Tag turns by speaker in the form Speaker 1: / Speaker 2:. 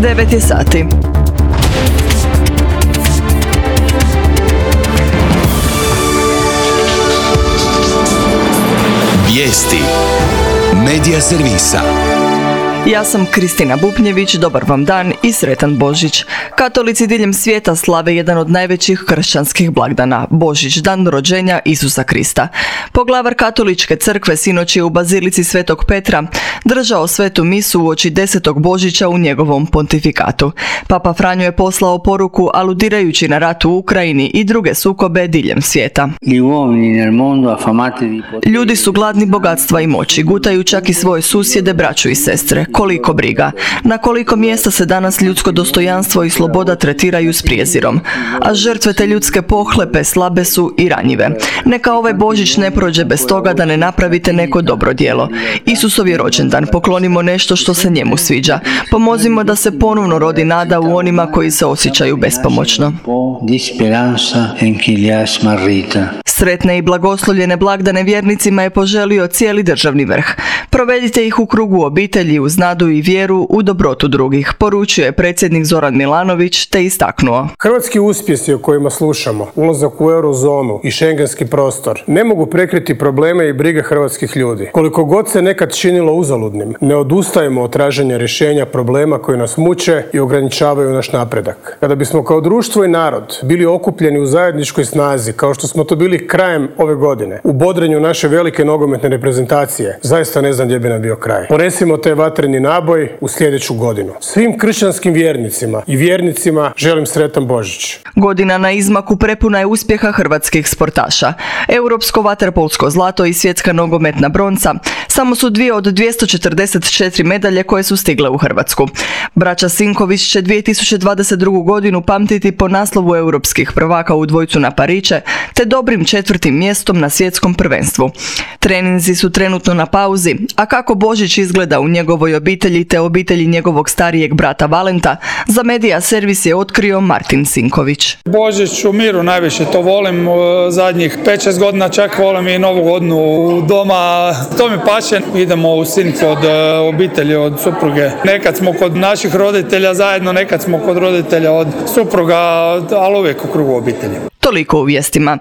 Speaker 1: 9 je sati.
Speaker 2: Vijesti Medija servisa.
Speaker 1: Ja sam Kristina Bupnjević, dobar vam dan i sretan Božić. Katolici diljem svijeta slave jedan od najvećih kršćanskih blagdana, Božić, dan rođenja Isusa Krista. Poglavar Katoličke crkve sinoć je u Bazilici Svetog Petra držao svetu misu uoči 10. Božića u njegovom pontifikatu. Papa Franjo je poslao poruku aludirajući na rat u Ukrajini i druge sukobe diljem svijeta. Ljudi su gladni bogatstva i moći, gutaju čak i svoje susjede, braću i sestre. Koliko briga. Na koliko mjesta se danas ljudsko dostojanstvo i sloboda tretiraju s prijezirom. A žrtve te ljudske pohlepe slabe su i ranjive. Neka ovaj Božić ne prođe bez toga da ne napravite neko dobro djelo. Isusov je rođendan, poklonimo nešto što se njemu sviđa. Pomozimo da se ponovno rodi nada u onima koji se osjećaju bespomoćno. Sretne i blagoslovljene blagdane vjernicima je poželio cijeli državni vrh. Provedite ih u krugu obitelji uz nadu i vjeru u dobrotu drugih, poručio je predsjednik Zoran Milanović te istaknuo.
Speaker 3: Hrvatski uspjesi o kojima slušamo, ulazak u eurozonu i šengenski prostor, ne mogu prekriti probleme i brige hrvatskih ljudi. Koliko god se nekad činilo uzaludnim, ne odustajemo od traženja rješenja problema koji nas muče i ograničavaju naš napredak. Kada bismo kao društvo i narod bili okupljeni u zajedničkoj snazi, kao što smo to bili krajem ove godine, u bodrenju naše velike nogometne reprezentacije, zaista ne znam gdje bi nam bio kraj. Ponesimo te vatreni naboj u sljedeću godinu. Svim kršćanskim vjernicima i vjernicima želim sretan Božić.
Speaker 1: Godina na izmaku prepuna je uspjeha hrvatskih sportaša. Europsko vaterpolsko zlato i svjetska nogometna bronca samo su dvije od 244 medalje koje su stigle u Hrvatsku. Braća Sinković će 2022. godinu pamtiti po naslovu europskih prvaka u dvojcu na Pariće, te dobrim 4. mjestom na svjetskom prvenstvu. Treninzi su trenutno na pauzi, a kako Božić izgleda u njegovoj obitelji te obitelji njegovog starijeg brata Valenta, za Medija servis je otkrio Martin Sinković.
Speaker 4: Božić u miru najviše to volim, zadnjih 5-6 godina čak volim i Novu godinu doma, to mi paše. Idemo u Sinicu od obitelji, od supruge. Nekad smo kod naših roditelja zajedno, nekad smo kod roditelja od supruga, ali uvijek u krugu obitelji.
Speaker 1: Toliko u vijestima.